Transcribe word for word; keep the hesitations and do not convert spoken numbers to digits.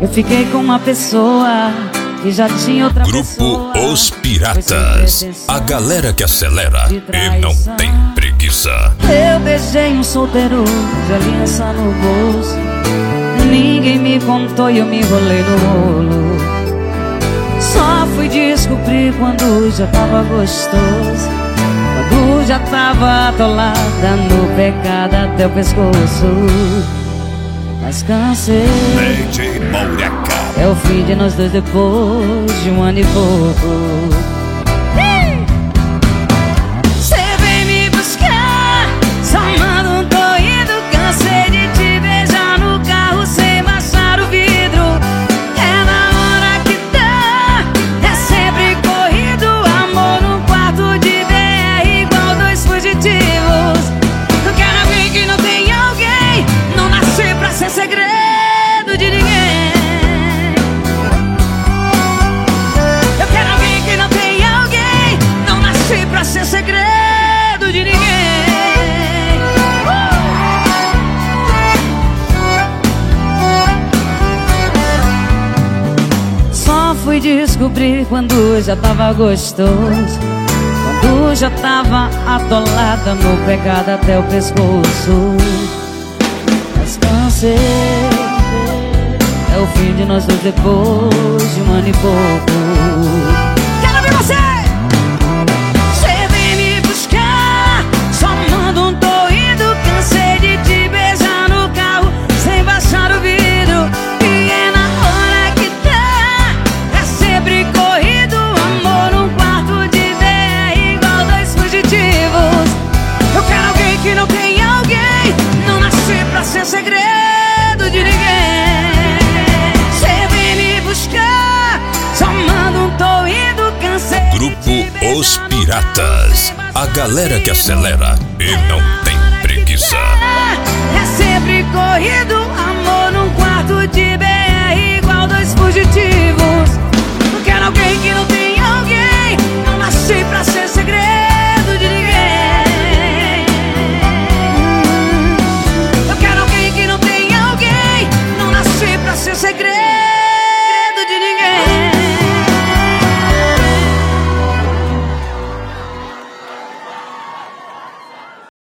Eu fiquei com uma pessoa que já tinha outra pessoa. Grupo Os Piratas, a galera que acelera e não tem preguiça. Eu beijei um solteiro de aliança no bolso. Ninguém me contou e eu me enrolei no rolo. Só fui descobrir quando já tava gostoso, quando já tava atolada no pecado até o pescoço. Mas cansei, D J Mouraca. é o fim de nós dois depois de um ano e pouco. Cê vem me buscar, só manda um tô indo. Cansei de te beijar no carro sem baixar o vidro. É na hora que dá, é sempre corrido. Amor no quarto de B R igual dois fugitivos. Não quero alguém que não tem alguém, não nasci pra ser segredo de ninguém. Eu quero alguém que não tem alguém, não nasci pra ser segredo de ninguém. Só fui descobrir quando já tava gostoso, quando já tava atolada no pecado até o pescoço. Mas cansei, é o fim de nós dois depois de um ano e pouco. Quero ver você! Cê vem me buscar, só manda um tô indo. Cansei de te beijar no carro sem baixar o vidro. E é na hora que dá, é sempre corrido. Amor num quarto de B R igual dois fugitivos. Eu quero alguém que não tem alguém, não nasci pra ser segredo de ninguém. Cê vem me buscar, só manda um tô indo. Cansei. Grupo Os Piratas, a galera que acelera e não tem preguiça. É sempre corrido, amor num quarto